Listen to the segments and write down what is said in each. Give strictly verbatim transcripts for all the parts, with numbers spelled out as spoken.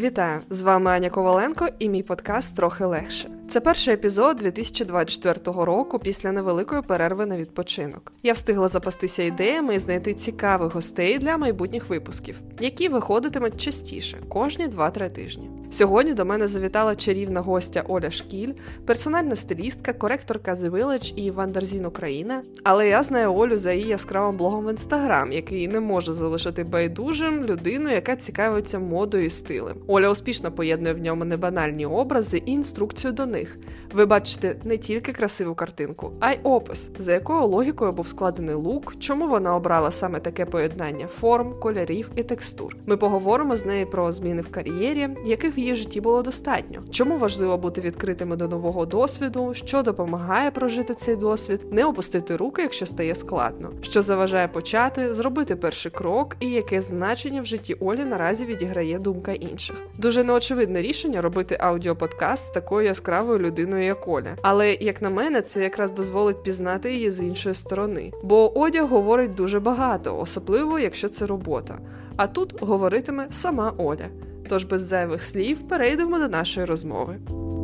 Вітаю! З вами Аня Коваленко і мій подкаст «Трохи легше». Це перший епізод дві тисячі двадцять четвертого року після невеликої перерви на відпочинок. Я встигла запастися ідеями і знайти цікавих гостей для майбутніх випусків, які виходитимуть частіше, кожні два-три тижні. Сьогодні до мене завітала чарівна гостя Оля Шкіль, персональна стилістка, коректорка The Village і Вандерзін Україна. Але я знаю Олю за її яскравим блогом в Інстаграм, який не може залишити байдужим людину, яка цікавиться модою і стилем. Оля успішно поєднує в ньому небанальні образи і інструкцію до них. Ви бачите не тільки красиву картинку, а й опис, за якою логікою був складений лук, чому вона обрала саме таке поєднання форм, кольорів і текстур. Ми поговоримо з нею про зміни в кар'єрі, яких в її житті було достатньо, чому важливо бути відкритими до нового досвіду, що допомагає прожити цей досвід, не опустити руки, якщо стає складно, що заважає почати, зробити перший крок і яке значення в житті Олі наразі відіграє думка інших. Дуже неочевидне рішення робити аудіоподкаст з такою яскравою людиною, як Оля. Але, як на мене, це якраз дозволить пізнати її з іншої сторони. Бо одяг говорить дуже багато, особливо, якщо це робота. А тут говоритиме сама Оля. Тож без зайвих слів перейдемо до нашої розмови.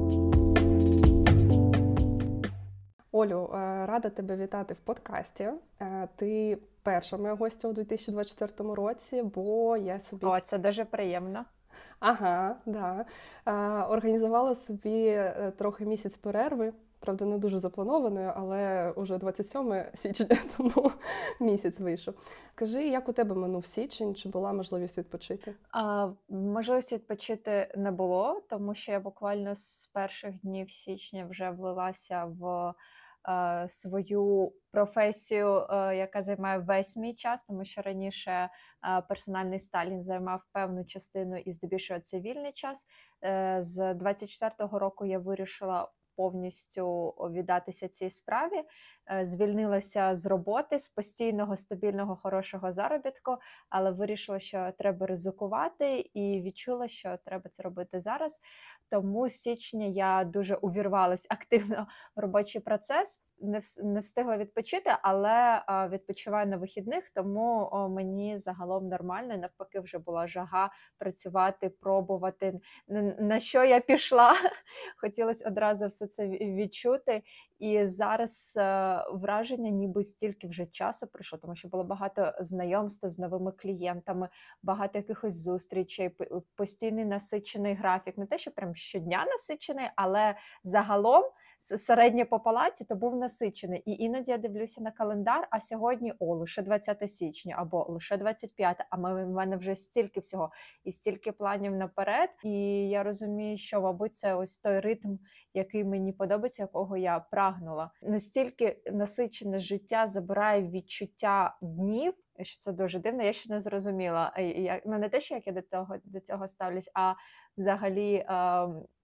Олю, рада тебе вітати в подкасті. Ти перша моя гостя у дві тисячі двадцять четвертому році, бо я собі... О, це дуже приємно. Ага, да. Організувала собі трохи місяць перерви. Правда, не дуже запланованою, але уже двадцять сьомого січня, тому місяць вийшов. Скажи, як у тебе минув січень? Чи була можливість відпочити? А, можливість відпочити не було, тому що я буквально з перших днів січня вже влилася в а, свою професію, а, яка займає весь мій час, тому що раніше а, персональний стайлінг займав певну частину і здебільшого це вільний час. А, з двадцять четвертого року я вирішила повністю віддатися цій справі, звільнилася з роботи, з постійного, стабільного, хорошого заробітку, але вирішила, що треба ризикувати і відчула, що треба це робити зараз. Тому з січня я дуже увірвалась активно в робочий процес, не, не встигла відпочити, але відпочиваю на вихідних, тому мені загалом нормально, навпаки вже була жага працювати, пробувати, на що я пішла. Хотілося одразу все це відчути. І зараз е, враження, ніби стільки вже часу пройшло, тому що було багато знайомств з новими клієнтами, багато якихось зустрічей, постійний насичений графік. Не те, що прям щодня насичений, але загалом середньо по палаті то був насичений. І іноді я дивлюся на календар, а сьогодні, о, лише двадцяте січня, або лише двадцять п'яте, а в мене вже стільки всього і стільки планів наперед. І я розумію, що, мабуть, це ось той ритм, який мені подобається, якого я прагнула. Настільки насичене життя забирає відчуття днів, що це дуже дивно, я ще не зрозуміла. Я, ну, не те, що як я до того, до цього ставлюсь, а взагалі... Е,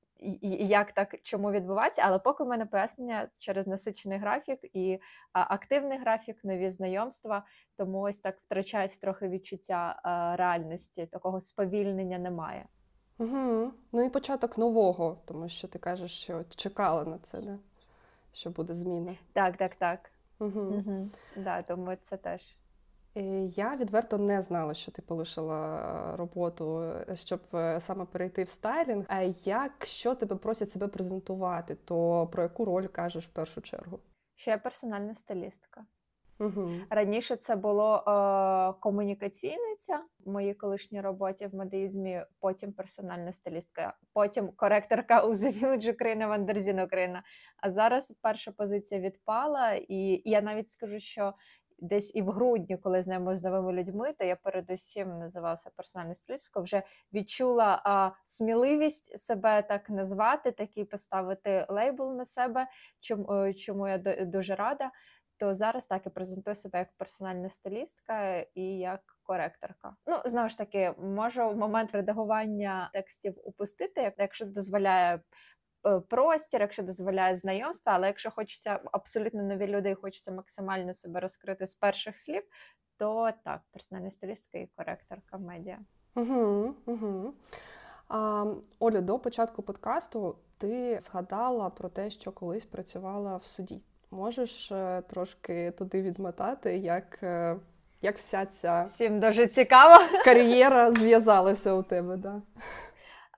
І як так, чому відбувається, але поки в мене пояснення через насичений графік і а, активний графік, нові знайомства, тому ось так втрачається трохи відчуття а, реальності, такого сповільнення немає. Угу. Ну і початок нового, тому що ти кажеш, що чекала на це, да? Що буде зміна. Так, так, так. Угу. Угу. Да, тому це теж. Я відверто не знала, що ти полишила роботу, щоб саме перейти в стайлінг. А якщо тебе просять себе презентувати, то про яку роль кажеш в першу чергу? Що я персональна стилістка. Угу. Раніше це було е, комунікаційниця в моїй колишній роботі в модеїзмі, потім персональна стилістка, потім коректорка у The Village Україна, Вандерзін Україна. А зараз перша позиція відпала, і, і я навіть скажу, що десь і в грудні, коли знайомилася з новими людьми, то я передусім називалася персональною стилісткою, вже відчула а, сміливість себе так назвати, такий поставити лейбл на себе, чому, чому я дуже рада. То зараз так я презентую себе як персональна стилістка і як коректорка. Ну, знову ж таки, можу в момент редагування текстів упустити, якщо дозволяє простір, якщо дозволяє знайомства, але якщо хочеться абсолютно нові люди і хочеться максимально себе розкрити з перших слів, то так, персональна стилістка і коректорка в медіа. Угу, угу. А, Олю, до початку подкасту ти згадала про те, що колись працювала в суді. Можеш е, трошки туди відмотати, як, е, як вся ця Всім дуже цікаво. кар'єра зв'язалася у тебе, да?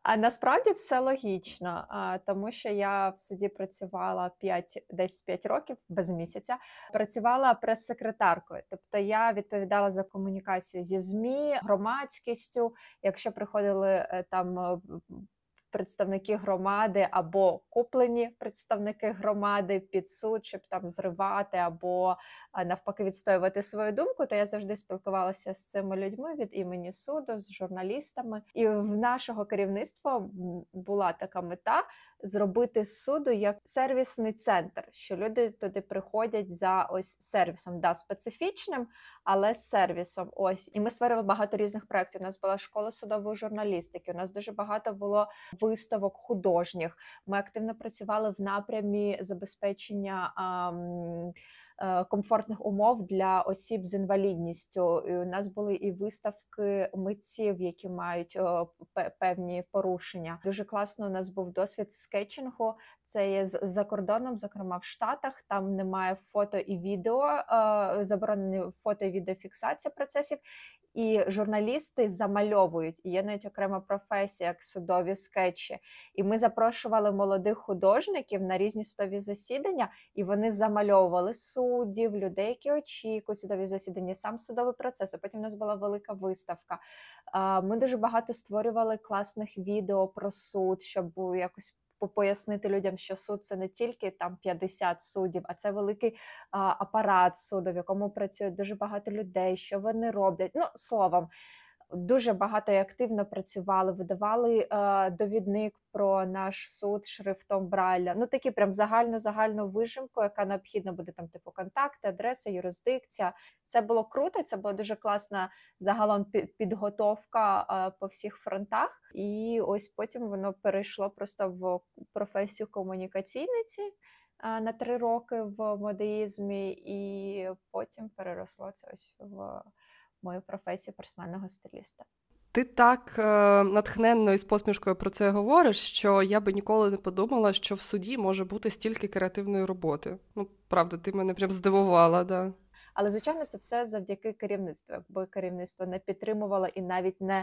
А насправді все логічно, а, тому що я в суді працювала п'ять, десь п'ять років, без місяця, працювала прес-секретаркою. Тобто я відповідала за комунікацію зі ЗМІ, громадськістю. Якщо приходили е, там е, представники громади або куплені представники громади під суд, щоб там зривати або а, навпаки відстоювати свою думку, то я завжди спілкувалася з цими людьми від імені суду, з журналістами. І в нашого керівництва м, була така мета зробити з суду як сервісний центр, що люди туди приходять за ось сервісом, да, специфічним, але з сервісом. Ось. І ми створили багато різних проєктів. У нас була школа судової журналістики, у нас дуже багато було виставок художніх. Ми активно працювали в напрямі забезпечення ам, е, комфортних умов для осіб з інвалідністю. І у нас були і виставки митців, які мають о, пе- певні порушення. Дуже класно у нас був досвід скетчингу. Це є з- за кордоном, зокрема в Штатах. Там немає фото і відео, е, заборонені фото і відеофіксація процесів. І журналісти замальовують. І є навіть окрема професія, як судові скетчі. І ми запрошували молодих художників на різні судові засідання, і вони замальовували суддів, людей, які очікують судові засідання, сам судовий процес. А потім у нас була велика виставка. А, Ми дуже багато створювали класних відео про суд, щоб якось по- пояснити людям, що суд – це не тільки там п'ятдесят суддів, а це великий а, апарат суду, в якому працює дуже багато людей, що вони роблять. Ну, словом, дуже багато і активно працювали, видавали е, довідник про наш суд шрифтом Брайля. Ну, такі прям загальну-загальну вижимку, яка необхідна буде, там, типу, контакти, адреса, юрисдикція. Це було круто, це була дуже класна загалом пі- підготовка е, по всіх фронтах. І ось потім воно перейшло просто в професію комунікаційниці е, на три роки в модеїзмі, і потім переросло це ось в мою професію персонального стиліста. Ти так е, натхненно і з посмішкою про це говориш, що я би ніколи не подумала, що в суді може бути стільки креативної роботи. Ну, правда, ти мене прям здивувала, да. Але, звичайно, це все завдяки керівництву. Якби керівництво не підтримувало і навіть не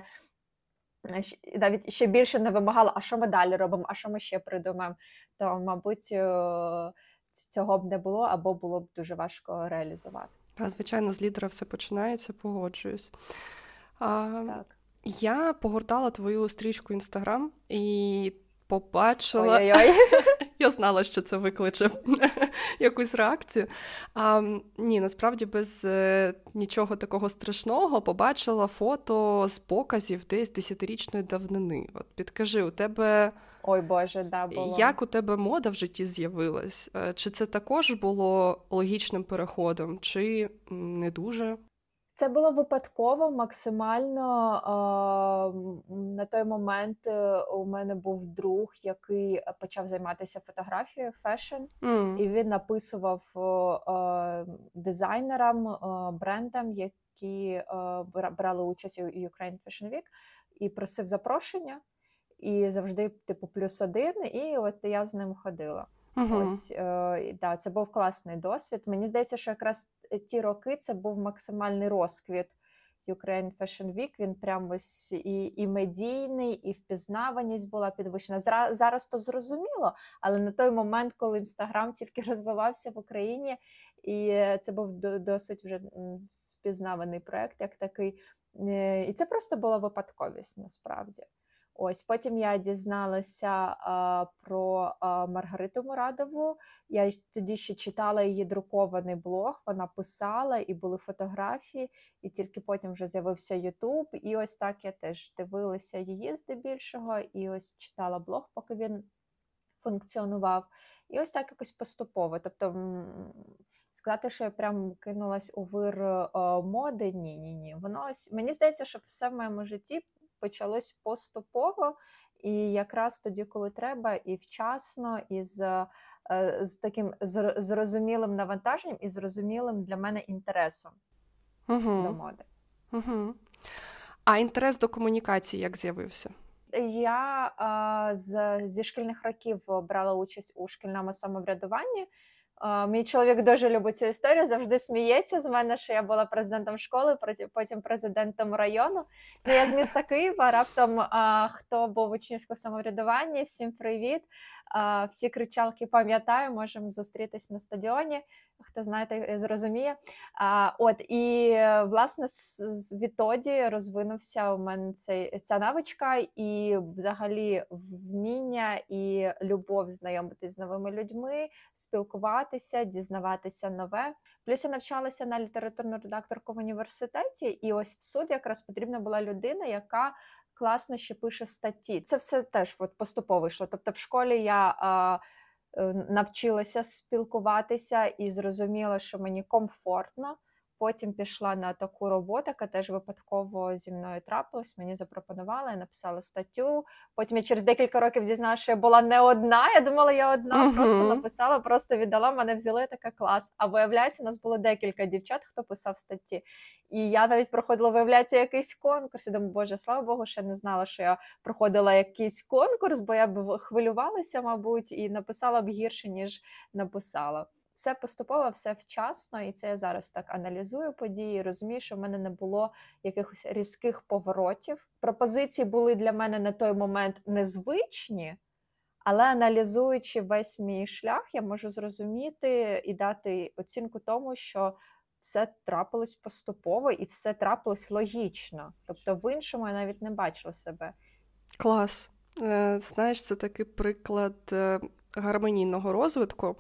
щ- навіть ще більше не вимагало, а що ми далі робимо, а що ми ще придумаємо, то, мабуть, е, цього б не було, або було б дуже важко реалізувати. А, звичайно, з лідера все починається, погоджуюсь. А, Так. я погортала твою стрічку Інстаграм і побачила... Ой-ой-ой. Я знала, що це викличе якусь реакцію. А, ні, насправді без е, нічого такого страшного побачила фото з показів десь десятирічної давнини. От підкажи, у тебе... Ой, Боже, да, було. Як у тебе мода в житті з'явилась? Е, Чи це також було логічним переходом, чи м, не дуже? Це було випадково, максимально. А, м, На той момент е, у мене був друг, який е, почав займатися фотографією, фешн, М. і він написував о, е, дизайнерам, е, брендам, які е, бра- брали участь у Ukraine Fashion Week, і просив запрошення, і завжди, типу, плюс один, і от я з ним ходила. Мгм. Ось, е, і да, це був класний досвід. Мені здається, що якраз ті роки це був максимальний розквіт Ukraine Fashion Week. Він прям ось і, і медійний, і впізнаваність була підвищена. Зра- Зараз то зрозуміло, але на той момент, коли Інстаграм тільки розвивався в Україні, і е, це був до- досить вже м, впізнаваний проект, як такий. Е, І це просто була випадковість насправді. Ось потім я дізналася а, про а, Маргариту Мурадову. Я й тоді ще читала її друкований блог, вона писала, і були фотографії, і тільки потім вже з'явився Ютуб. І ось так я теж дивилася її здебільшого, і ось читала блог, поки він функціонував. І ось так якось поступово. Тобто м, сказати, що я прям кинулась у вир е, моди, ні, ні, ні. Воно ось, мені здається, що все в моєму житті почалось поступово, і якраз тоді, коли треба, і вчасно, і з, е, з таким зр- зрозумілим навантаженням і зрозумілим для мене інтересом до Мгм. моди. Мгм. А інтерес до комунікації як з'явився? Я а, з, зі шкільних років брала участь у шкільному самоврядуванні. А, Мій чоловік дуже любить цю історію, завжди сміється з мене, що я була президентом школи, потім президентом району. Ну, я з міста Києва, раптом а, хто був в учнівському самоврядуванні, всім привіт. А, всі кричалки пам'ятаю, можемо зустрітись на стадіоні, хто знає, той зрозуміє. А, от, і, власне, відтоді розвинувся у мене цей, ця навичка і взагалі вміння і любов знайомитись з новими людьми, спілкуватися, дізнаватися нове. Плюс я навчалася на літературну редакторку в університеті, і ось в суд якраз потрібна була людина, яка класно ще пише статті. Це все теж от поступово йшло. Тобто в школі я а, навчилася спілкуватися і зрозуміла, що мені комфортно. Потім пішла на таку роботу, яка теж випадково зі мною трапилась, мені запропонували, я написала статтю. Потім я через декілька років дізналася, що я була не одна, я думала, я одна, uh-huh. просто написала, просто віддала, мене взяли, така клас. А виявляється, у нас було декілька дівчат, хто писав статті. І я навіть проходила, виявляється, якийсь конкурс, і думаю, боже, слава Богу, ще не знала, що я проходила якийсь конкурс, бо я б хвилювалася, мабуть, і написала б гірше, ніж написала. Все поступово, все вчасно, і це я зараз так аналізую події, розумію, що в мене не було якихось різких поворотів. Пропозиції були для мене на той момент незвичні, але аналізуючи весь мій шлях, я можу зрозуміти і дати оцінку тому, що все трапилось поступово і все трапилось логічно. Тобто в іншому я навіть не бачила себе. Клас. Знаєш, це такий приклад гармонійного розвитку.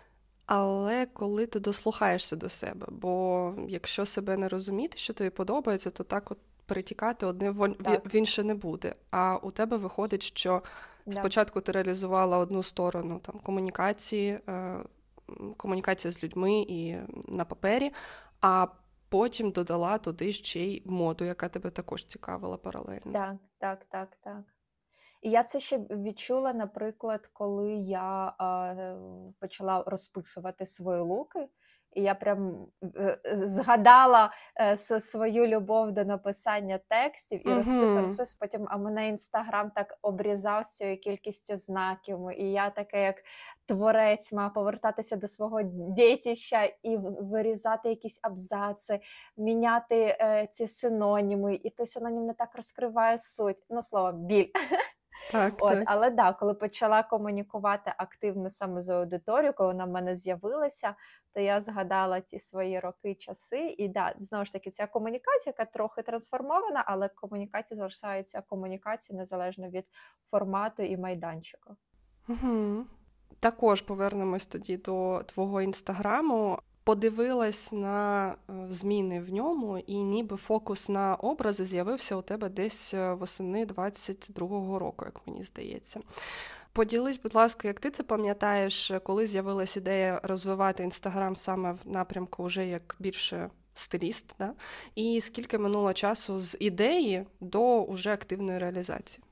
Але коли ти дослухаєшся до себе, бо якщо себе не розуміти, що тобі подобається, то так от перетікати одне в, в інше не буде. А у тебе виходить, що да. спочатку ти реалізувала одну сторону там, комунікації, е, комунікація з людьми і на папері, а потім додала туди ще й моду, яка тебе також цікавила паралельно. Так, так, так, так. І я це ще відчула, наприклад, коли я е, почала розписувати свої луки, і я прям е, згадала е, свою любов до написання текстів і uh-huh. розписувала, розписувала. Потім а мене Інстаграм так обрізав з цією кількістю знаків, і я така, як творець, мала повертатися до свого дітища і вирізати якісь абзаци, міняти е, ці синоніми, і той синонім не так розкриває суть. Ну, слово, біль. Так, От, так. Але да, коли почала комунікувати активно саме з аудиторією, коли вона в мене з'явилася, то я згадала ті свої роки, часи. І да, знову ж таки, ця комунікація, яка трохи трансформована, але комунікація залишається комунікацією незалежно від формату і майданчику. Угу. Також повернемось тоді до твого інстаграму. Подивилась на зміни в ньому, і ніби фокус на образи з'явився у тебе десь восени двадцять другого року, як мені здається. Поділись, будь ласка, як ти це пам'ятаєш, коли з'явилась ідея розвивати Інстаграм саме в напрямку вже як більше стиліст, да? І скільки минуло часу з ідеї до уже активної реалізації?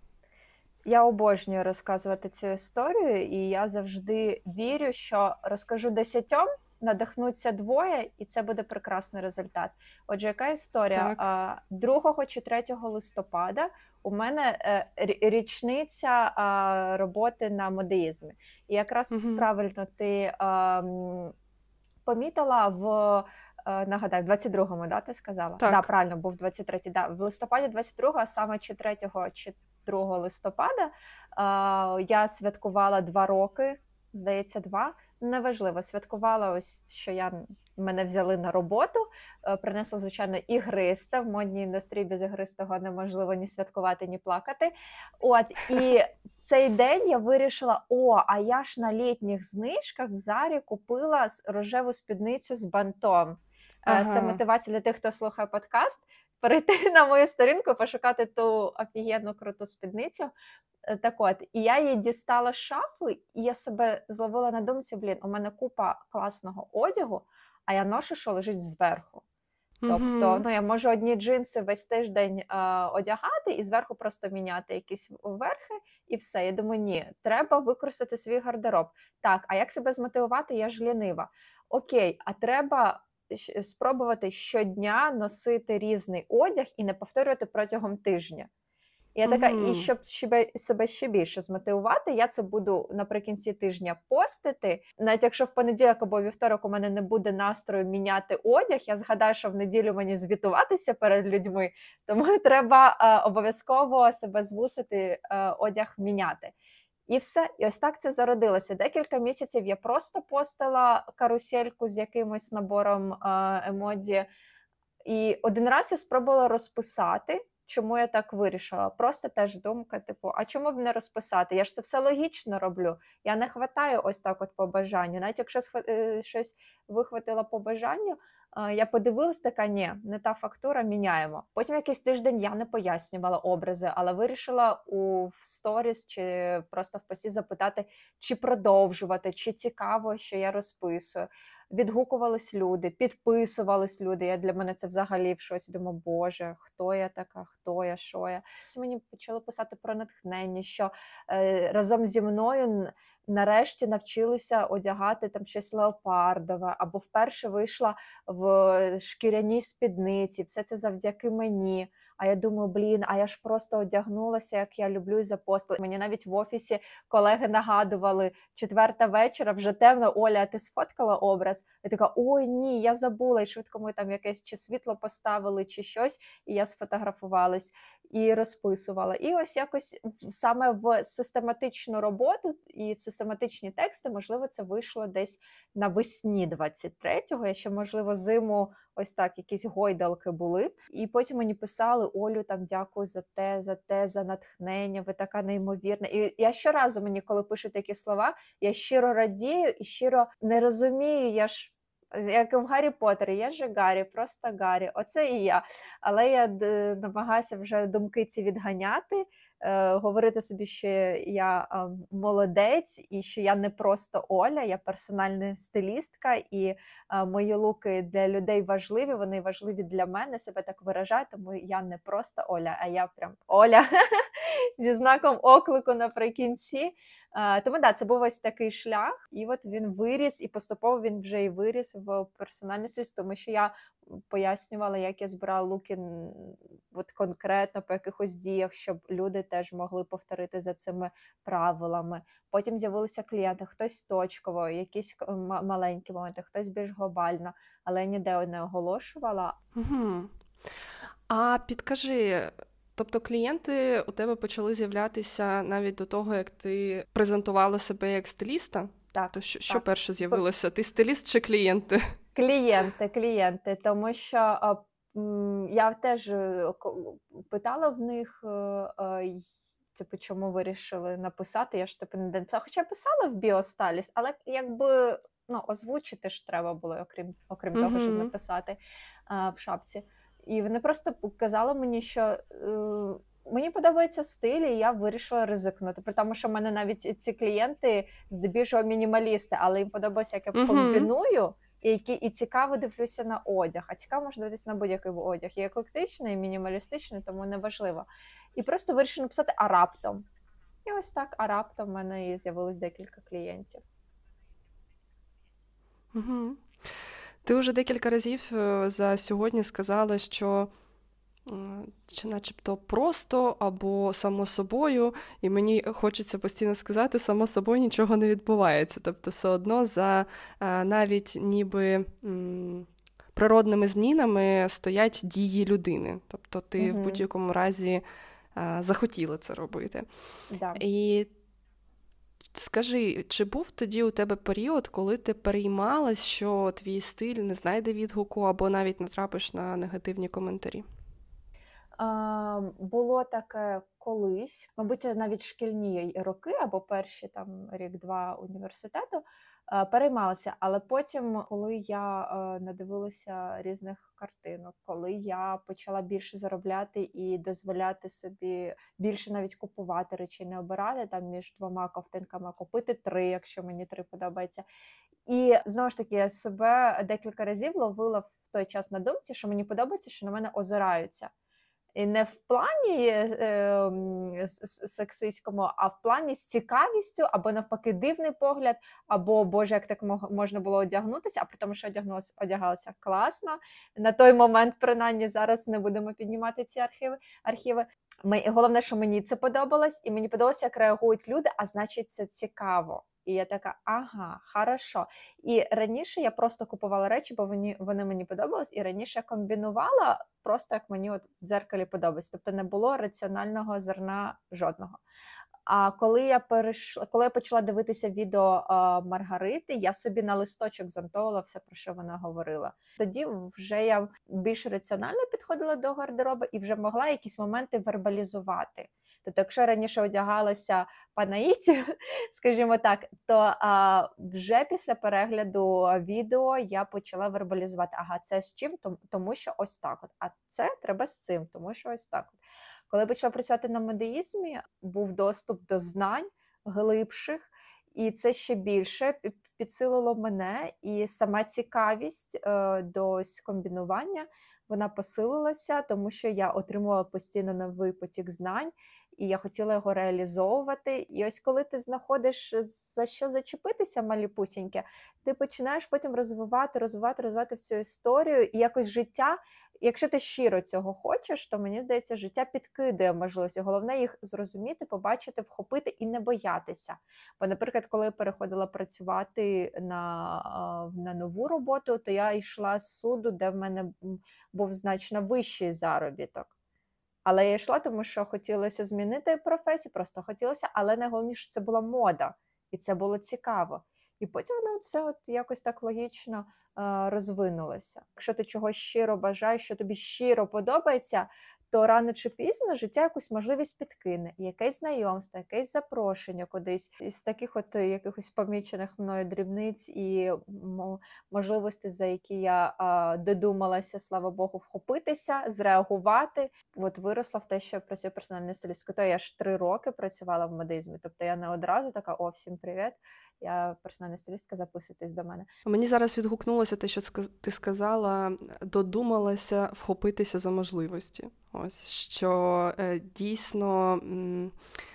Я обожнюю розказувати цю історію, і я завжди вірю, що розкажу десятьом, надихнуться двоє, і це буде прекрасний результат. Отже, яка історія? Так. другого чи третього листопада у мене річниця роботи на модеїзмі. І якраз угу. правильно ти помітила в, нагадаю, двадцять другому, да, ти сказала? Так, да, правильно, був двадцять третій. Да. В листопаді двадцять другого, а саме чи третього, чи другого листопада я святкувала два роки, здається, два. Неважливо, святкувала ось, що я, мене взяли на роботу, принесла, звичайно, ігриста. В модній індустрії без ігристого неможливо ні святкувати, ні плакати. От, і в цей день я вирішила, о, а я ж на літніх знижках в Зарі купила рожеву спідницю з бантом. Ага. Це мотивація для тих, хто слухає подкаст, перейти на мою сторінку, пошукати ту офігенну круту спідницю. Так от, і я її дістала з шафи, і я себе зловила на думці, блін, у мене купа класного одягу, а я ношу, що лежить зверху. Mm-hmm. Тобто, ну, я можу одні джинси весь тиждень е, одягати і зверху просто міняти якісь верхи, і все. Я думаю, ні, треба використати свій гардероб. Так, а як себе змотивувати? Я ж лінива. Окей, а треба спробувати щодня носити різний одяг і не повторювати протягом тижня. І я така, Мгм. і щоб себе, себе ще більше змотивувати, я це буду наприкінці тижня постити. Навіть якщо в понеділок або вівторок у мене не буде настрою міняти одяг, я згадаю, що в неділю мені звітуватися перед людьми, тому треба е, обов'язково себе змусити е, одяг міняти. І все, і ось так це зародилося. Декілька місяців я просто постила карусельку з якимось набором е, емоджі. І один раз я спробувала розписати, чому я так вирішила. Просто теж думка, типу, а чому б не розписати? Я ж це все логічно роблю. Я не хватаю ось так от по бажанню. Навіть якщо схва- е, щось вихватила по бажанню, е, я подивилась, така, ні, не та фактура, міняємо. Потім якийсь тиждень я не пояснювала образи, але вирішила у в сторіс чи просто в пості запитати, чи продовжувати, чи цікаво, що я розписую. Відгукувались люди, підписувались люди. Я для мене це взагалі в щось думаю, боже, хто я така, хто я, що я. Мені почали писати про натхнення, що е, разом зі мною н- нарешті навчилися одягати там щось леопардове, або вперше вийшла в шкіряній спідниці. Все це завдяки мені. А я думаю, блін, а я ж просто одягнулася, як я люблю, і запостила. Мені навіть в офісі колеги нагадували, четверта вечора, вже темно, Оля, ти сфоткала образ? Я така, ой, ні, я забула, і швидко ми там якесь чи світло поставили, чи щось, і я сфотографувалась і розписувала. І ось якось саме в систематичну роботу і в систематичні тексти, можливо, це вийшло десь навесні двадцять третього, я ще, можливо, зиму ось так, якісь гойдалки були. І потім мені писали, Олю, там, дякую за те, за те, за натхнення, ви така неймовірна. І я щоразу мені, коли пишуть такі слова, я щиро радію і щиро не розумію, я ж як і в Гаррі Поттері, я ж Гаррі, просто Гаррі, оце і я. Але я д- намагаюся вже думки ці відганяти, е, говорити собі, що я е, молодець і що я не просто Оля, я персональна стилістка, і е, мої луки для людей важливі, вони важливі для мене, себе так виражаю, тому я не просто Оля, а я прям Оля зі знаком оклику наприкінці. Е, Тому да, це був ось такий шлях, і от він виріс, і поступово він вже і виріс в персональну світ, тому що я пояснювала, як я збирала луки м, от конкретно по якихось діях, щоб люди теж могли повторити за цими правилами. Потім з'явилися клієнти, хтось точково, якісь к- м- маленькі моменти, хтось більш глобально, але я ніде не оголошувала. Угу. А підкажи, тобто клієнти у тебе почали з'являтися навіть до того, як ти презентувала себе як стиліста? Так, То що, що так. перше з'явилося? Ти стиліст чи клієнти? Клієнти, клієнти, тому що а, м, я теж е, ко- питала в них, е, е, й- типу, чому вирішили написати. Я ж типу не написала. Хоча писала в біосталіс, але якби ну, озвучити ж треба було, окрім, окрім того, щоб Угу. написати а, в шапці. І вони просто казали мені, що е, мені подобається стиль, і я вирішила ризикнути. При тому, що в мене навіть ці клієнти здебільшого мінімалісти, але їм подобається, як я Угу. комбіную. І, які, і цікаво дивлюся на одяг, а цікаво можна дивитися на будь-який одяг. І еклектичний, і мінімалістичний, тому не важливо. І просто вирішила написати «а раптом». І ось так, а раптом в мене і з'явилось декілька клієнтів. Угу. Ти вже декілька разів е, за сьогодні сказала, що е, чи начебто просто або само собою, і мені хочеться постійно сказати, само собою нічого не відбувається. Тобто все одно за е, навіть ніби м, природними змінами стоять дії людини. Тобто ти Угу. в будь-якому разі е, захотіла це робити. Да. І скажи, чи був тоді у тебе період, коли ти переймалась, що твій стиль не знайде відгуку або навіть натрапиш на негативні коментарі? А, було таке колись, мабуть, це навіть шкільні роки або перші там рік-два університету, е, переймалася. Але потім, коли я е, надивилася різних картинок, коли я почала більше заробляти і дозволяти собі більше навіть купувати речі, не обирати там між двома ковтинками, а купити три, якщо мені три подобається. І знову ж таки, я себе декілька разів ловила в той час на думці, що мені подобається, що на мене озираються. І не в плані е, сексистському, а в плані з цікавістю, або навпаки дивний погляд, або, боже, як так можна було одягнутися, а при тому, що одягнулася, одягалася класно. На той момент, принаймні, зараз не будемо піднімати ці архіви. архіви. Ми, головне, що мені це подобалось, і мені подобалося, як реагують люди, а значить, це цікаво. І я така, ага, хорошо. І раніше я просто купувала речі, бо вони, вони мені подобались, і раніше я комбінувала просто, як мені от в дзеркалі подобається. Тобто не було раціонального зерна жодного. А коли я перейшла, коли я почала дивитися відео а, Маргарити, я собі на листочок занотовувала все, про що вона говорила. Тоді вже я більш раціонально підходила до гардеробу і вже могла якісь моменти вербалізувати. Тобто, якщо раніше одягалася по наїті, скажімо так, то а, вже після перегляду відео я почала вербалізувати, ага, це з чим, тому що ось так от, а це треба з цим, тому що ось так от. Коли я почала працювати на модеїзмі, був доступ до знань глибших, і це ще більше підсилило мене, і сама цікавість е, до комбінування, вона посилилася, тому що я отримувала постійно новий потік знань, і я хотіла його реалізовувати. І ось коли ти знаходиш, за що зачепитися, маліпусіньке, ти починаєш потім розвивати, розвивати, розвивати в цю історію, і якось життя, якщо ти щиро цього хочеш, то, мені здається, життя підкидає можливості. Головне їх зрозуміти, побачити, вхопити і не боятися. Бо, наприклад, коли я переходила працювати на, на нову роботу, то я йшла з суду, де в мене був значно вищий заробіток. Але я йшла, тому що хотілося змінити професію, просто хотілося, але найголовніше, це була мода, і це було цікаво. І потім воно це от якось так логічно е, розвинулося. Якщо ти чогось щиро бажаєш, що тобі щиро подобається, то рано чи пізно життя якусь можливість підкине. Якесь знайомство, якесь запрошення кудись. Із таких от якихось помічених мною дрібниць і можливостей, за які я а, додумалася, слава Богу, вхопитися, зреагувати. От виросла в те, що я працюю персональною стилісткою. То я ж три роки працювала в модизмі. Тобто я не одразу така, о, всім привіт, я персональна стилістка, записуйтесь до мене. Мені зараз відгукнулося те, що ти сказала, додумалася вхопитися за можливості. Ось, що е, дійсно, м,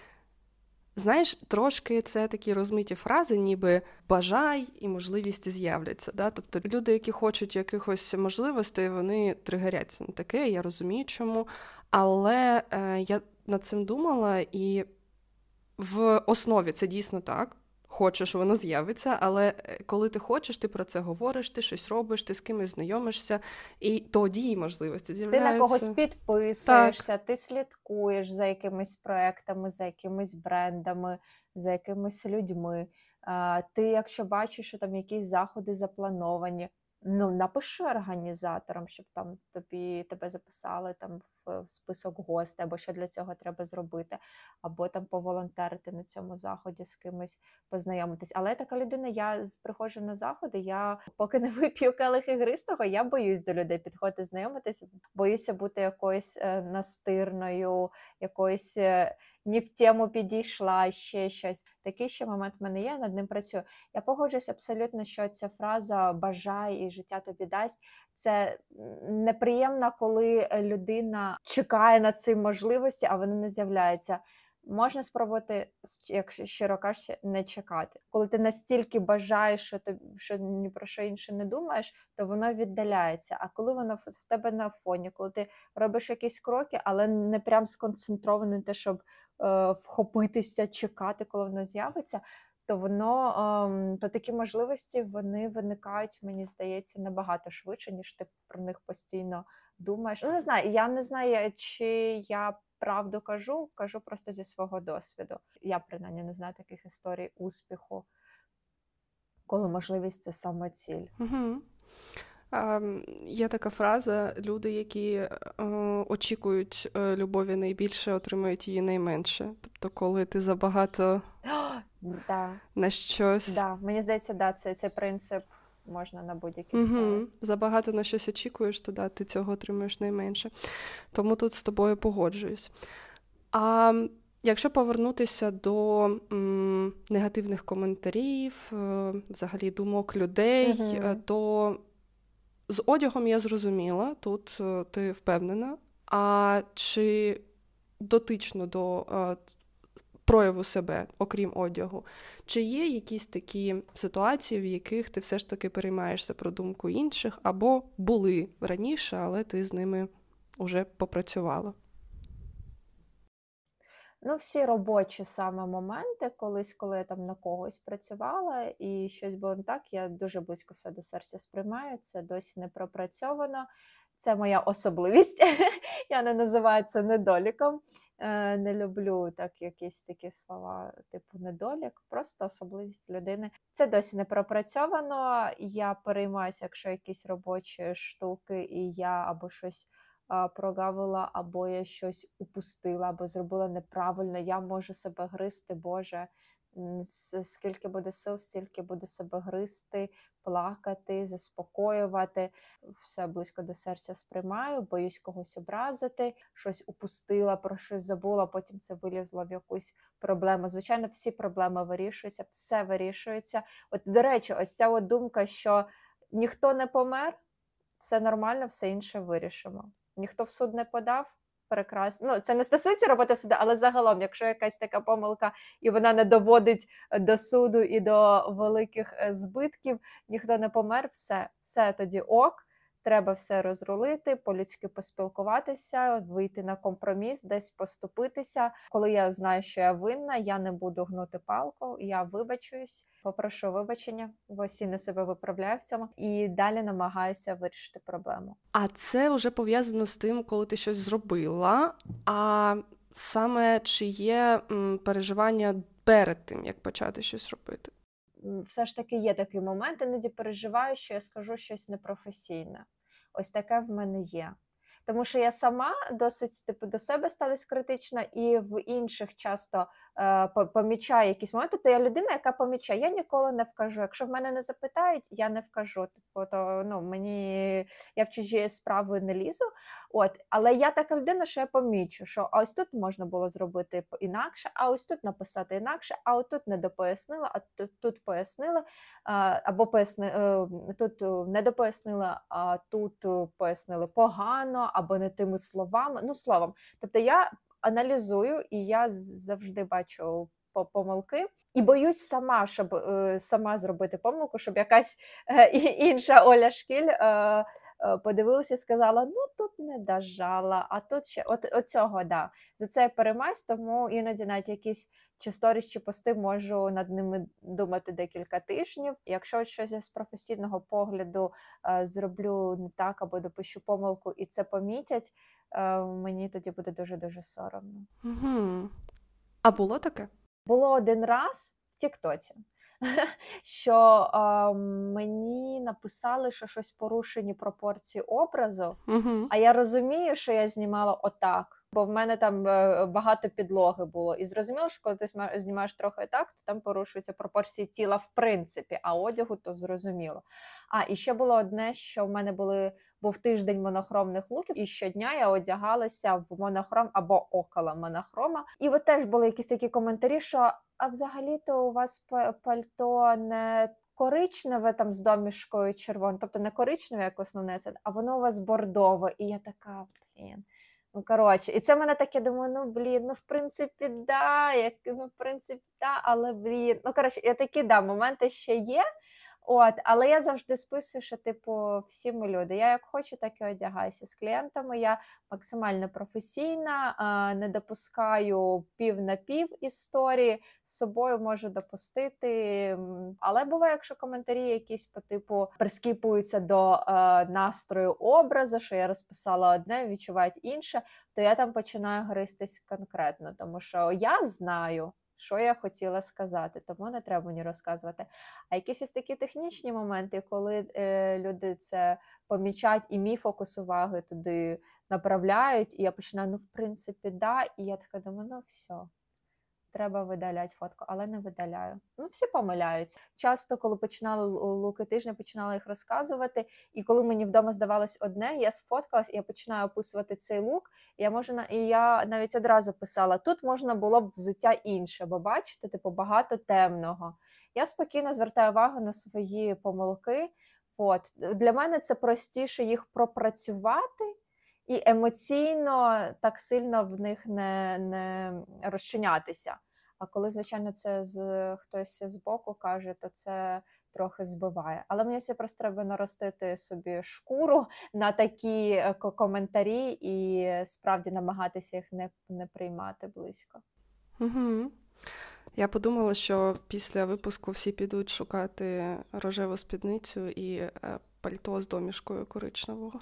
знаєш, трошки це такі розмиті фрази, ніби бажай і можливість з'являться. Да? Тобто люди, які хочуть якихось можливостей, вони тригеряться на таке, я розумію чому. Але е, я над цим думала, і в основі це дійсно так. Хочеш, воно з'явиться, але коли ти хочеш, ти про це говориш, ти щось робиш, ти з кимось знайомишся, і тоді можливості з'являються. Ти на когось підписуєшся, так. Ти слідкуєш за якимись проектами, за якимись брендами, за якимись людьми. Ти, якщо бачиш, що там якісь заходи заплановані, ну, напиши організаторам, щоб там тобі, тебе записали там в список гостей, або що для цього треба зробити, або там поволонтерити на цьому заході з кимось, познайомитись. Але я така людина, я приходжу на заходи, я поки не вип'ю келих ігристого, я боюсь до людей підходити, знайомитись, боюся бути якоюсь е, настирною, якоюсь е, ні в тему підійшла, ще щось. Такий ще момент в мене є, над ним працюю. Я погоджуюсь абсолютно, що ця фраза «бажай і життя тобі дасть» – це неприємно, коли людина чекає на ці можливості, а вони не з'являються. Можна спробувати, якщо щиро кажучи, не чекати. Коли ти настільки бажаєш, що ти що ні про що інше не думаєш, то воно віддаляється. А коли воно в тебе на фоні, коли ти робиш якісь кроки, але не прям сконцентрований на те, щоб е, вхопитися, чекати, коли воно з'явиться, то воно, е, то такі можливості, вони виникають, мені здається, набагато швидше, ніж ти про них постійно думаєш. Ну, не знаю, я не знаю, чи я правду кажу, кажу просто зі свого досвіду. Я, принаймні, не знаю таких історій успіху, коли можливість – це самоціль. Угу. А, є така фраза: люди, які е, очікують е, любові найбільше, отримують її найменше. Тобто, коли ти забагато да. на щось... Да. Мені здається, да, це цей принцип можна на будь-які угу. справи. Забагато на щось очікуєш, то да, ти цього отримуєш найменше. Тому тут з тобою погоджуюсь. А якщо повернутися до м, негативних коментарів, е, взагалі думок людей, угу. то з одягом я зрозуміла, тут е, ти впевнена. А чи дотично до е, прояву себе, окрім одягу, чи є якісь такі ситуації, в яких ти все ж таки переймаєшся про думку інших, або були раніше, але ти з ними вже попрацювала? Ну, всі робочі саме моменти, колись, коли я там на когось працювала і щось було не так, я дуже близько все до серця сприймаю, це досі не пропрацьовано, це моя особливість, я не називаю це недоліком, е, не люблю так якісь такі слова, типу недолік, просто особливість людини. Це досі не пропрацьовано, я переймаюся, якщо якісь робочі штуки і я або щось прогавила, або я щось упустила, або зробила неправильно, я можу себе гризти, Боже, скільки буде сил, стільки буде себе гризти, плакати, заспокоювати. Все близько до серця сприймаю, боюсь когось образити, щось упустила, про щось забула, потім це вилізло в якусь проблему. Звичайно, всі проблеми вирішуються, все вирішується. От, до речі, ось ця от думка, що ніхто не помер, все нормально, все інше вирішимо. Ніхто в суд не подав, прекрасно. Ну, це не стосується роботи в суді, але загалом, якщо якась така помилка, і вона не доводить до суду і до великих збитків, ніхто не помер, все, все тоді ок. Треба все розрулити, по-людськи поспілкуватися, вийти на компроміс, десь поступитися. Коли я знаю, що я винна, я не буду гнути палку, я вибачуюсь, попрошу вибачення, бо всі на себе виправляю в цьому, і далі намагаюся вирішити проблему. А це вже пов'язано з тим, коли ти щось зробила, а саме чи є м, переживання перед тим, як почати щось робити? Все ж таки є такий момент, іноді переживаю, що я скажу щось непрофесійне. Ось таке в мене є. Тому що я сама досить типу, до себе ставлюсь критично, і в інших часто е, помічаю якісь моменти. Тобто я людина, яка помічає, я ніколи не вкажу. Якщо в мене не запитають, я не вкажу. Типу, то, ну, мені, я в чужі справи не лізу. От. Але я така людина, що я помічу, що а ось тут можна було зробити інакше, а ось тут написати інакше, а ось тут не допояснила, а тут, тут пояснила, а, або поясни, тут не допояснила, а тут пояснили погано, або не тими словами, ну, словом. Тобто я аналізую, і я завжди бачу помилки, і боюсь сама, щоб е, сама зробити помилку, щоб якась е, інша Оля Шкіль е, е, подивилася і сказала, ну, тут не дожала, а тут ще, от, от цього, да. За це я переймаюсь, тому іноді навіть якісь чи сторіс, чи пости можу над ними думати декілька тижнів. Якщо щось я з професійного погляду е, зроблю не так, або допущу помилку, і це помітять, е, мені тоді буде дуже-дуже соромно. Угу. А було таке? Було один раз в Тіктоці, що е, мені написали, що щось порушені пропорції образу, угу. а я розумію, що я знімала отак. Бо в мене там багато підлоги було. І зрозуміло, що коли ти знімаєш трохи так, то там порушуються пропорції тіла в принципі, а одягу то зрозуміло. А, і ще було одне, що в мене були, був тиждень монохромних луків, і щодня я одягалася в монохром або около монохрома. І от теж були якісь такі коментарі, що а взагалі-то у вас пальто не коричневе там з домішкою червоною, тобто не коричневе, як основне це, а воно у вас бордове. І я така, блін. Ну, коротше, і це в мене таке, думаю, ну, блін, ну, в принципі, да, як, ну, в принципі, да, але, блін, ну, коротше, я такі, да, моменти ще є, от, але я завжди списую, що, типу, всі ми люди, я як хочу, так і одягаюся з клієнтами, я максимально професійна, а, не допускаю пів на пів історії, з собою можу допустити, але буває, якщо коментарі якісь по типу прискіпуються до е, настрою образу, що я розписала одне, відчувають інше, то я там починаю гристись конкретно, тому що я знаю, що я хотіла сказати, тому не треба мені розказувати. А якісь ось такі технічні моменти, коли е, люди це помічають і мій фокус уваги туди направляють, і я починаю, ну, в принципі, да, і я така думаю, ну, все. Треба видаляти фотку, але не видаляю. Ну, всі помиляються. Часто, коли починали луки тижня, починала їх розказувати, і коли мені вдома здавалось одне, я сфоткалась, і я починаю описувати цей лук, і я, можу, і я навіть одразу писала, тут можна було б взуття інше, бо бачите, типу, багато темного. Я спокійно звертаю увагу на свої помилки. От. Для мене це простіше їх пропрацювати, і емоційно так сильно в них не, не розчинятися. А коли, звичайно, це з хтось з боку каже, то це трохи збиває. Але мені все просто треба наростити собі шкуру на такі е, ко- коментарі і справді намагатися їх не, не приймати близько. Угу. Я подумала, що після випуску всі підуть шукати рожеву спідницю і е, пальто з домішкою коричневого.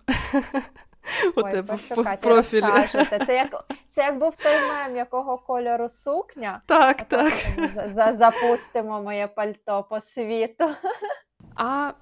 У Ой, тебе в пошукайте, профілі. розкажете. Це як, це як був той мем, якого кольору сукня. Так, А так. потім за- за- запустимо моє пальто по світу. А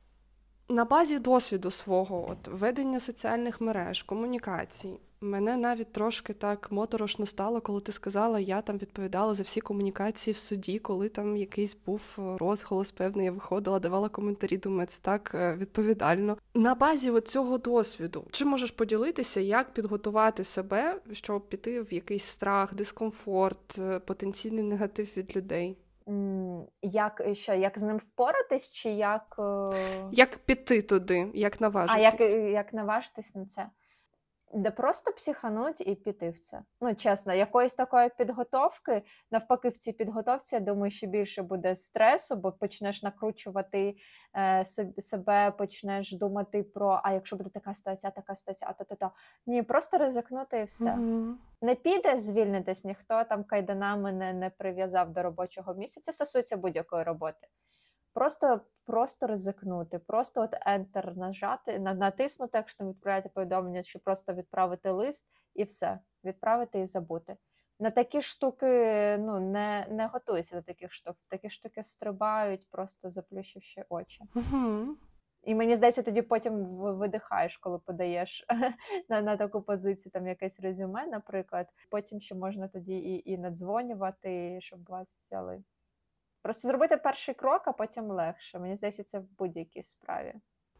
на базі досвіду свого, от ведення соціальних мереж, комунікацій, мене навіть трошки так моторошно стало, коли ти сказала, я там відповідала за всі комунікації в суді, коли там якийсь був розголос певний, я виходила, давала коментарі, думаю, це так е, відповідально. На базі от цього досвіду, чи можеш поділитися, як підготувати себе, щоб піти в якийсь страх, дискомфорт, е, потенційний негатив від людей? М, Як, що, як з ним впоратись, чи як... е, Як піти туди, як А наважитись? як, як наважитись на це? Де просто психануть і піти в це. Ну, чесно, якоїсь такої підготовки, навпаки, в цій підготовці, я думаю, ще більше буде стресу, бо почнеш накручувати е, соб- себе, почнеш думати про, а якщо буде така ситуація, така ситуація, а то-то-то. Ні, просто ризикнути і все. Мгм. Не піде звільнитись, ніхто там кайданами не, не прив'язав до робочого місця. Це стосується будь-якої роботи. Просто, просто ризикнути, просто от Enter нажати, на- натиснути, якщо там відправляєте повідомлення, чи просто відправити лист і все, відправити і забути. На такі штуки, ну, не, не готуйся до таких штук. Такі штуки стрибають, просто заплющивши очі. Мгм. І мені здається, тоді потім в- видихаєш, коли подаєш на, на таку позицію там якесь резюме, наприклад. Потім ще можна тоді і, і надзвонювати, щоб вас взяли. Просто зробити перший крок, а потім легше. Мені здається, це в будь-якій справі.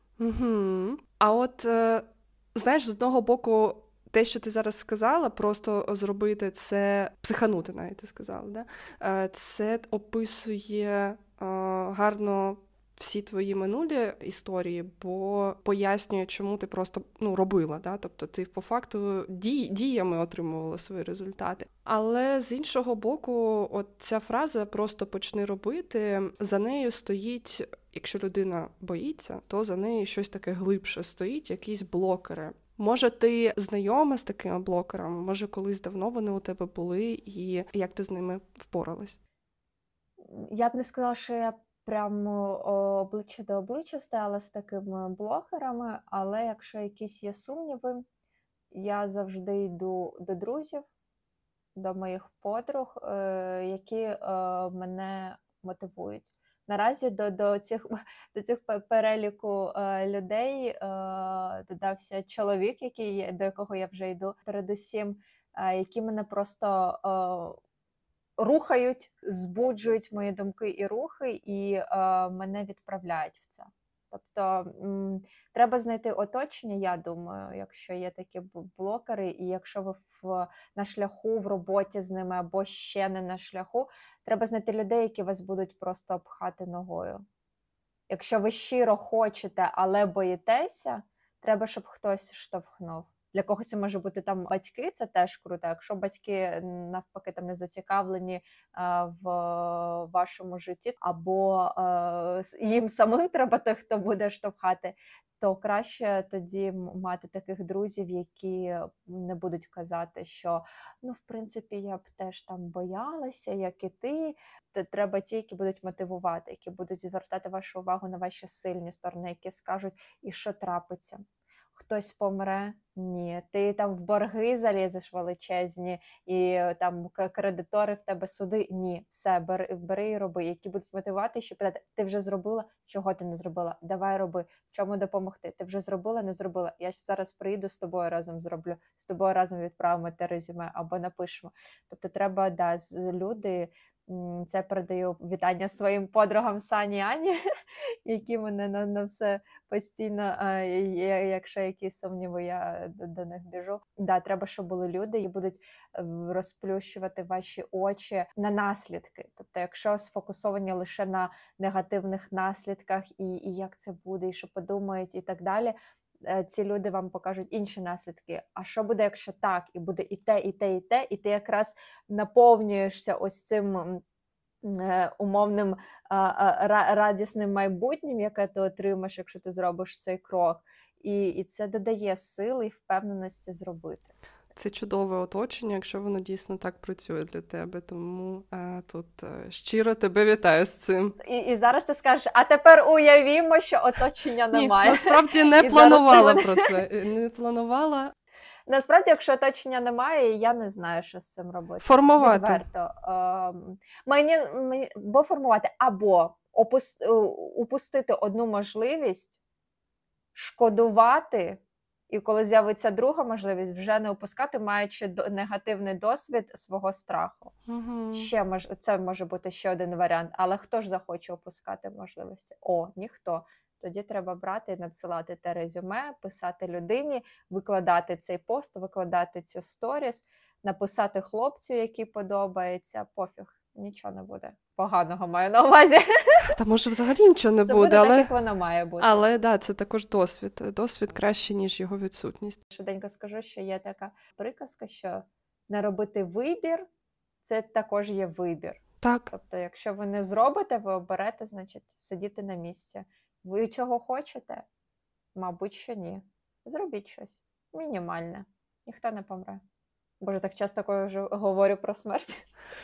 Угу. А от, е, знаєш, з одного боку, те, що ти зараз сказала, просто зробити це, психанути навіть ти сказала, да? Е, це описує е, гарно всі твої минулі історії, бо пояснює, чому ти просто ну, робила. Да? Тобто ти по факту дій, діями отримувала свої результати. Але з іншого боку, от ця фраза «просто почни робити», за нею стоїть, якщо людина боїться, то за нею щось таке глибше стоїть, якісь блокери. Може, ти знайома з такими блокерами? Може, колись давно вони у тебе були, і як ти з ними впоралась? Я б не сказала, що я прямо обличчя до обличчя стояла з такими блогерами, але якщо якісь є сумніви, я завжди йду до друзів, до моїх подруг, е, які е, мене мотивують. Наразі до, до, цих, до цих пе- переліку е, людей е, додався чоловік, який, є- до якого я вже йду, передусім, е, які мене просто е, рухають, збуджують мої думки і рухи, і е, мене відправляють в це. Тобто м, треба знайти оточення, я думаю, якщо є такі б- блокери, і якщо ви в, на шляху, в роботі з ними, або ще не на шляху, треба знайти людей, які вас будуть просто обхати ногою. Якщо ви щиро хочете, але боїтеся, треба, щоб хтось штовхнув. Для когось це може бути там батьки, це теж круто. Якщо батьки навпаки там не зацікавлені а, в вашому житті, або а, с- їм самим треба той, хто буде штовхати, то краще тоді м- мати таких друзів, які не будуть казати, що ну, в принципі, я б теж там боялася, як і ти. Т- Треба ті, які будуть мотивувати, які будуть звертати вашу увагу на ваші сильні сторони, які скажуть, і що трапиться. Хтось помре, ні. Ти там в борги залізеш величезні, і е, там к- кредитори в тебе суди, ні. Все, бери, бери і роби. Які будуть мотивувати, що питати, ти вже зробила, чого ти не зробила? Давай роби, в чому допомогти? Ти вже зробила, не зробила? Я ж зараз приїду з тобою разом зроблю, з тобою разом відправимо те резюме або напишемо. Тобто треба, да, з- люди, м, це передаю вітання своїм подругам Сані і Ані, які мене на, на все постійно, а, є- якщо якісь сумніви, я до, до них біжу. Да, треба, щоб були люди, які будуть е, розплющувати ваші очі на наслідки. Тобто, якщо сфокусовані лише на негативних наслідках і, і як це буде, і що подумають, і так далі, е, ці люди вам покажуть інші наслідки. А що буде, якщо так? І буде і те, і те, і те, і ти якраз наповнюєшся ось цим м, е, умовним а, а, ра- радісним майбутнім, яке ти отримаєш, якщо ти зробиш цей крок. І, і це додає сили і впевненості зробити. Це чудове оточення, якщо воно дійсно так працює для тебе. Тому е, тут е, щиро тебе вітаю з цим. І, і зараз ти скажеш, а тепер уявімо, що оточення немає. Ні, насправді не І планувала зараз про це. Не планувала. Насправді, якщо оточення немає, я не знаю, що з цим робити. Формувати. Відверто. Ем, Мені, мені, бо формувати, або опус, е, упустити одну можливість, шкодувати, і коли з'явиться друга можливість, вже не опускати, маючи до- негативний досвід свого страху. Угу. Ще мож, це може бути ще один варіант, але хто ж захоче опускати можливості? О, ніхто. Тоді треба брати і надсилати те резюме, писати людині, викладати цей пост, викладати цю сторіс, написати хлопцю, який подобається. Пофіг, нічого не буде. Поганого маю на увазі. Та може взагалі нічого не Це буде, буде але... так, як воно має бути. Але да, це також досвід. Досвід краще, ніж його відсутність. Швиденько скажу, що є така приказка, що не робити вибір – це також є вибір. Так. Тобто, якщо ви не зробите, ви оберете, значить, сидіти на місці. Ви чого хочете? Мабуть, що ні. Зробіть щось. Мінімальне. Ніхто не помре. Боже, так часто коли вже говорю про смерть.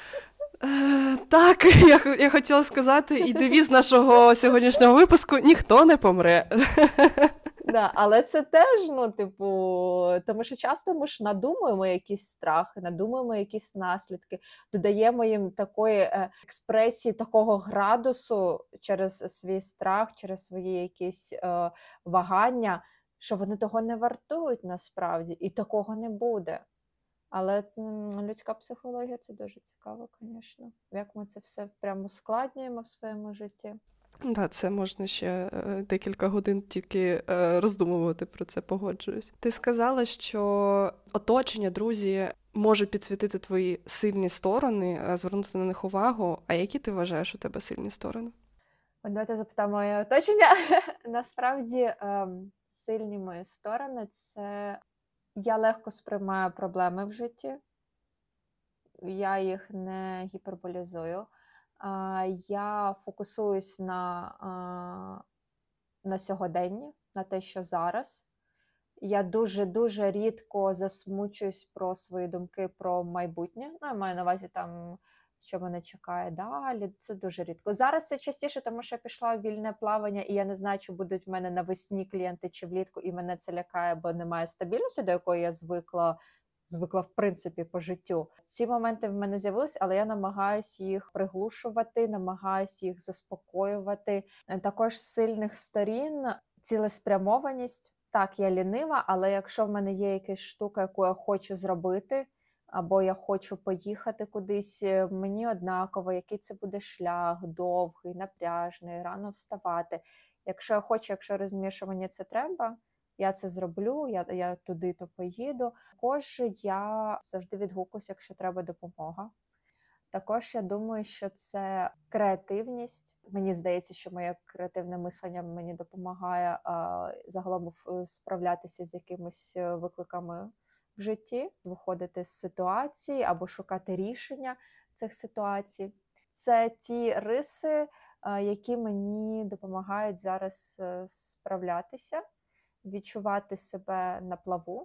Е, так, я, я хотіла сказати, і девіз нашого сьогоднішнього випуску – ніхто не помре. Да, але це теж, ну, типу, тому що часто ми ж надумуємо якісь страхи, надумуємо якісь наслідки, додаємо їм такої е, експресії, такого градусу через свій страх, через свої якісь е, вагання, що вони того не вартують насправді, і такого не буде. Але це, людська психологія – це дуже цікаво, звісно. Як ми це все прямо ускладнюємо в своєму житті. Да, це можна ще е, декілька годин тільки е, роздумувати про це, погоджуюсь. Ти сказала, що оточення, друзі, може підсвітити твої сильні сторони, е, звернути на них увагу. А які ти вважаєш у тебе сильні сторони? От давайте запитаємо моє оточення. Насправді, е, сильні мої сторони – це я легко сприймаю проблеми в житті, я їх не гіперболізую. Я фокусуюсь на, на сьогоденні, на те, що зараз. Я дуже-дуже рідко засмучуюсь про свої думки про майбутнє. Ну, я маю на увазі там, що мене чекає далі. Це дуже рідко. Зараз це частіше, тому що я пішла в вільне плавання, і я не знаю, чи будуть в мене навесні клієнти чи влітку, і мене це лякає, бо немає стабільності, до якої я звикла. звикла, в принципі, по життю. Ці моменти в мене з'явились, але я намагаюся їх приглушувати, намагаюся їх заспокоювати. Також з сильних сторін цілеспрямованість. Так, я лінива, але якщо в мене є якась штука, яку я хочу зробити, або я хочу поїхати кудись, мені однаково, який це буде шлях, довгий, напряжний, рано вставати. Якщо я хочу, якщо я розумію, що мені це треба, я це зроблю, я, я туди-то поїду. Також я завжди відгукуюсь, якщо треба допомога. Також я думаю, що це креативність. Мені здається, що моє креативне мислення мені допомагає а, загалом справлятися з якимись викликами в житті, виходити з ситуації або шукати рішення цих ситуацій. Це ті риси, а, які мені допомагають зараз справлятися, відчувати себе на плаву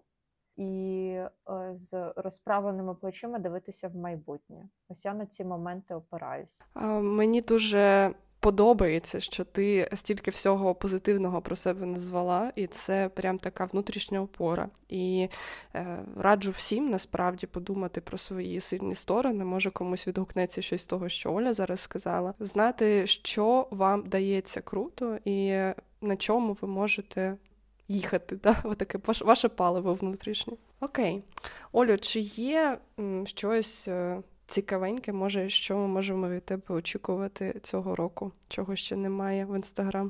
і е, з розправленими плечима дивитися в майбутнє. Ось я на ці моменти опираюсь. А, мені дуже подобається, що ти стільки всього позитивного про себе назвала, і це прям така внутрішня опора. І е, раджу всім, насправді, подумати про свої сильні сторони. Може, комусь відгукнеться щось з того, що Оля зараз сказала. Знати, що вам дається круто і на чому ви можете їхати, да? Отаке ваше, ваше паливо внутрішнє. Окей. Олю, чи є м, щось е, цікавеньке, може, що ми можемо від тебе очікувати цього року? Чого ще немає в Інстаграм?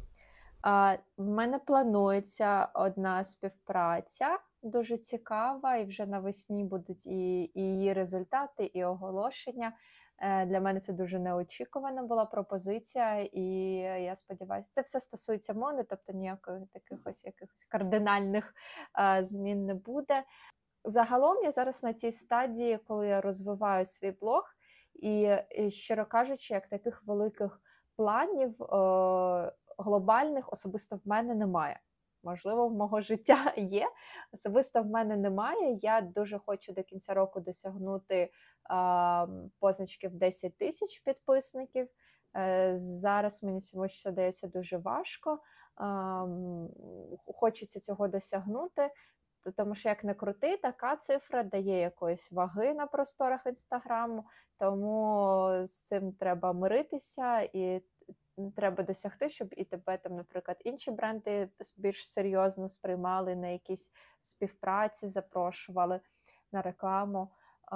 А, в мене планується одна співпраця, дуже цікава, і вже навесні будуть і, і її результати, і оголошення. Для мене це дуже неочікувана була пропозиція, і я сподіваюся, це все стосується моди, тобто ніяких таких ось якихось кардинальних змін не буде. Загалом я зараз на цій стадії, коли я розвиваю свій блог, і, щиро кажучи, як таких великих планів глобальних особисто в мене немає. Можливо, в мого життя є. Особисто в мене немає. Я дуже хочу до кінця року досягнути а, позначки в десять тисяч підписників. Е, зараз мені цьому ще дається дуже важко. А, хочеться цього досягнути, тому що, як не крути, така цифра дає якоїсь ваги на просторах Інстаграму, тому з цим треба миритися і треба досягти, щоб і тебе там, наприклад, інші бренди більш серйозно сприймали, на якісь співпраці запрошували, на рекламу.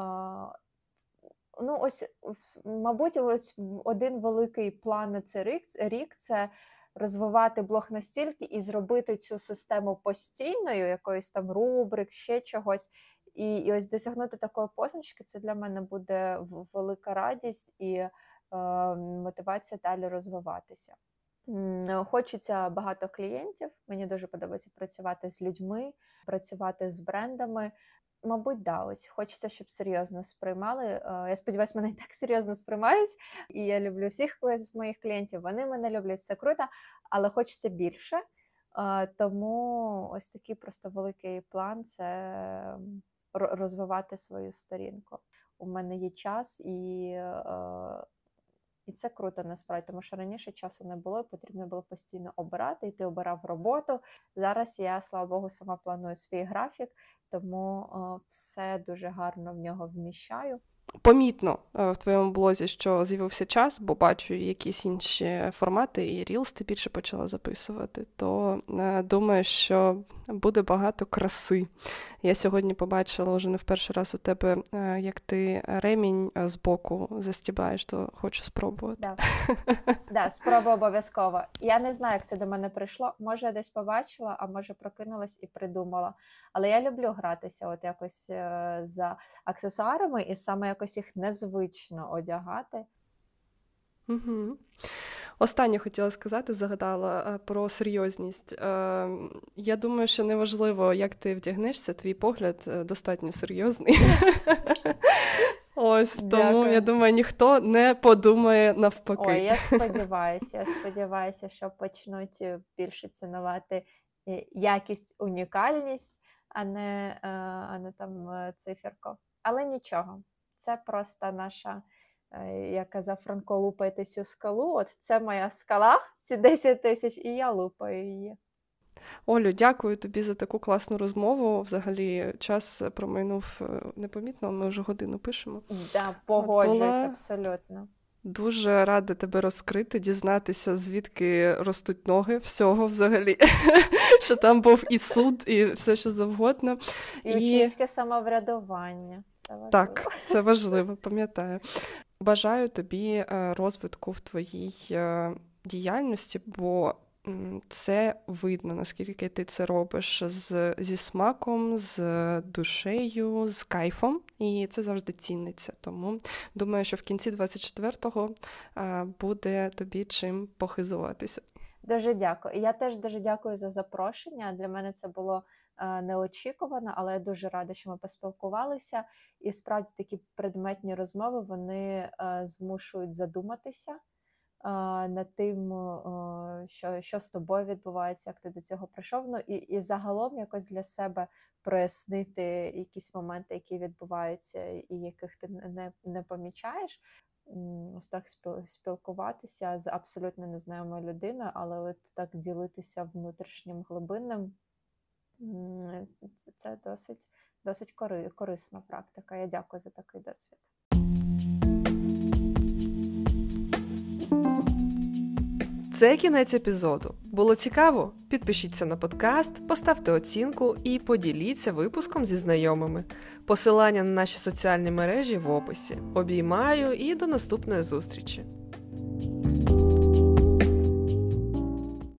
Ну, ось, мабуть, ось один великий план на цей рік, рік – це розвивати блог настільки і зробити цю систему постійною, якоїсь там рубрик, ще чогось. І, і ось досягнути такої позначки – це для мене буде велика радість і мотивація далі розвиватися. Хочеться багато клієнтів, мені дуже подобається працювати з людьми, працювати з брендами. Мабуть, да, ось хочеться, щоб серйозно сприймали. Я сподіваюся, мене і так серйозно сприймають, і я люблю всіх з моїх клієнтів, вони мене люблять, все круто, але хочеться більше. Тому ось такий просто великий план – це розвивати свою сторінку. У мене є час і... І це круто, насправді, тому що раніше часу не було, потрібно було постійно обирати, і ти обирав роботу. Зараз я, слава Богу, сама планую свій графік, тому о, все дуже гарно в нього вміщаю. Помітно в твоєму блозі, що з'явився час, бо бачу якісь інші формати, і Reels ти більше почала записувати, то е, думаю, що буде багато краси. Я сьогодні побачила вже не в перший раз у тебе, е, як ти ремінь з боку застібаєш, то хочу спробувати. Да. Да, спробую обов'язково. Я не знаю, як це до мене прийшло. Може, я десь побачила, а може прокинулась і придумала. Але я люблю гратися от якось е, за аксесуарами і саме якось їх незвично одягати. Угу. Останнє хотіла сказати, загадала про серйозність. Я думаю, що неважливо, як ти вдягнешся, твій погляд достатньо серйозний. Ось, тому, Дякую. Я думаю, ніхто не подумає навпаки. Ой, я сподіваюся, я сподіваюся, що почнуть більше цінувати якість, унікальність, а не, а не там циферку. Але нічого. Це просто наша, як казав Франко, лупайте цю скалу. От це моя скала, ці десять тисяч, і я лупаю її. Олю, дякую тобі за таку класну розмову. Взагалі, час промайнув непомітно, ми вже годину пишемо. Да, погоджуюсь, Була... абсолютно. Дуже рада тебе розкрити, дізнатися, звідки ростуть ноги, всього взагалі. Що там був і суд, і все, що завгодно. І учнівське самоврядування. Це важливо. Так, це важливо, пам'ятаю. Бажаю тобі розвитку в твоїй діяльності, бо це видно, наскільки ти це робиш з, зі смаком, з душею, з кайфом, і це завжди ціниться. Тому думаю, що в кінці двадцять четвертого буде тобі чим похизуватися. Дуже дякую. Я теж дуже дякую за запрошення. Для мене це було неочікувано, але я дуже рада, що ми поспілкувалися. І справді такі предметні розмови, вони змушують задуматися над тим, що, що з тобою відбувається, як ти до цього прийшов. Ну, і, і загалом якось для себе прояснити якісь моменти, які відбуваються і яких ти не, не помічаєш. Ось так спілкуватися з абсолютно незнайомою людиною, але от так ділитися внутрішнім глибинним, це досить, досить корисна практика. Я дякую за такий досвід. Це кінець епізоду. Було цікаво? Підпишіться на подкаст, поставте оцінку і поділіться випуском зі знайомими. Посилання на наші соціальні мережі в описі. Обіймаю і до наступної зустрічі.